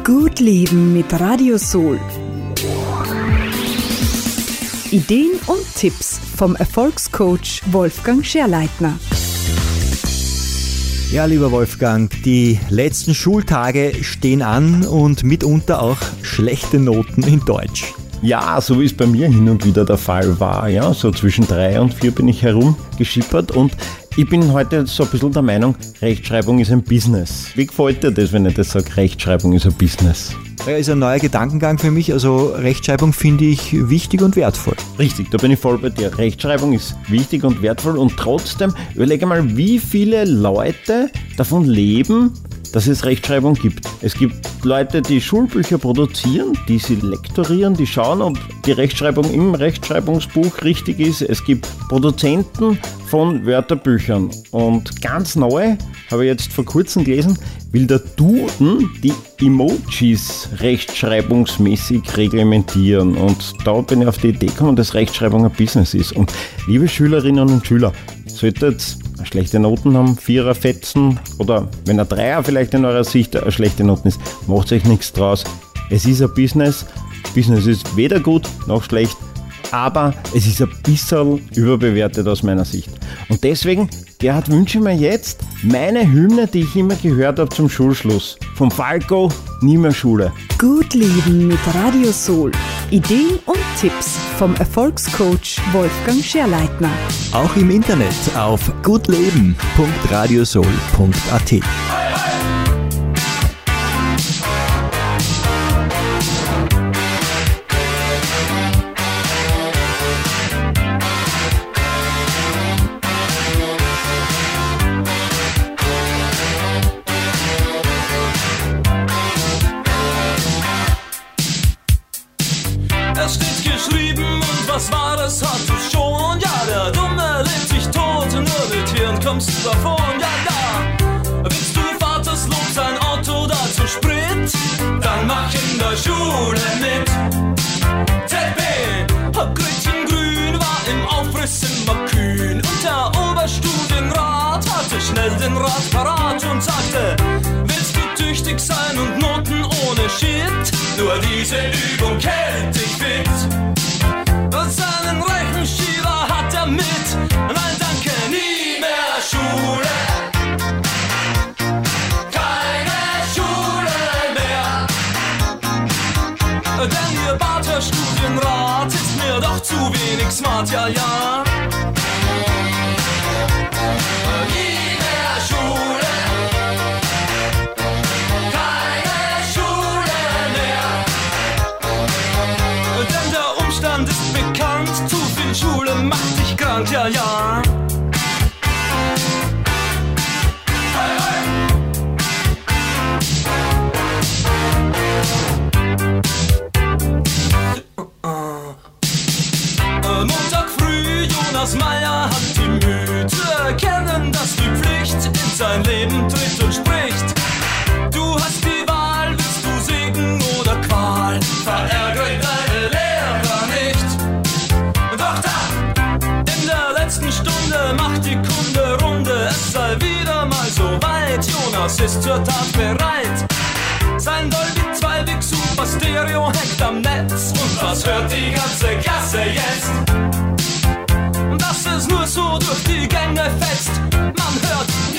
Gut Leben mit Radio Soul. Ideen und Tipps vom Erfolgscoach Wolfgang Scherleitner. Ja, lieber Wolfgang, die letzten Schultage stehen an und mitunter auch schlechte Noten in Deutsch. Ja, so wie es bei mir hin und wieder der Fall war. Ja, so zwischen 3 und 4 bin ich herumgeschippert und ich bin heute so ein bisschen der Meinung, Rechtschreibung ist ein Business. Wie gefällt dir das, wenn ich das sage, Rechtschreibung ist ein Business? Ja, ist ein neuer Gedankengang für mich. Also Rechtschreibung finde ich wichtig und wertvoll. Richtig, da bin ich voll bei dir. Rechtschreibung ist wichtig und wertvoll und trotzdem, überlege mal, wie viele Leute davon leben, dass es Rechtschreibung gibt. Es gibt Leute, die Schulbücher produzieren, die sie lektorieren, die schauen, ob die Rechtschreibung im Rechtschreibungsbuch richtig ist. Es gibt Produzenten von Wörterbüchern. Und ganz neu, habe ich jetzt vor kurzem gelesen, will der Duden die Emojis rechtschreibungsmäßig reglementieren. Und da bin ich auf die Idee gekommen, dass Rechtschreibung ein Business ist. Und liebe Schülerinnen und Schüler, solltet schlechte Noten haben, 4er Fetzen oder wenn ein 3er vielleicht in eurer Sicht eine schlechte Noten ist, macht euch nichts draus. Es ist ein Business. Business ist weder gut noch schlecht, aber es ist ein bisschen überbewertet aus meiner Sicht. Und deswegen, Gerhard, wünsche ich mir jetzt meine Hymne, die ich immer gehört habe zum Schulschluss. Vom Falco, nie mehr Schule. Gut Leben mit Radio Soul. Ideen und Tipps vom Erfolgscoach Wolfgang Scherleitner. Auch im Internet auf gutleben.radiosoul.at. Es steht geschrieben und was Wahres hat es schon. Ja, der Dumme legt sich tot, nur mit Hirn kommst du davon. Ja, ja, willst du vaterslos sein Auto dazu Sprit? Dann mach in der Schule mit. ZB, Gretchen Grün war im Aufriss immer kühn. Und der Oberstudienrat hatte schnell den Rat parat und sagte, willst du tüchtig sein und Noten ohne Shit? Nur diese Übung hält dich fit. Und seinen Rechenschieber hat er mit. Nein, danke, nie mehr Schule. Keine Schule mehr. Denn ihr Barter Studienrat ist mir doch zu wenig smart, ja, ja. Nie mehr Schule. Keine Schule mehr. Denn der Umstand ist bekannt, zu viel Schule macht dich krank, ja, ja. Montag früh, Jonas Meyer hat die Mühe zu erkennen, dass die Pflicht in sein Leben tritt und spricht. Du hast die Wahl, willst du Segen oder Qual? Verärgere deine Lehrer nicht. Doch da, in der letzten Stunde macht die Kunde Runde. Es sei wieder mal so weit, Jonas ist zur Tat bereit. Sein Dolby 2-Big Super Stereo hängt am Netz. Und was hört die ganze Klasse jetzt? Dass es nur so durch die Gänge fetzt. Man hört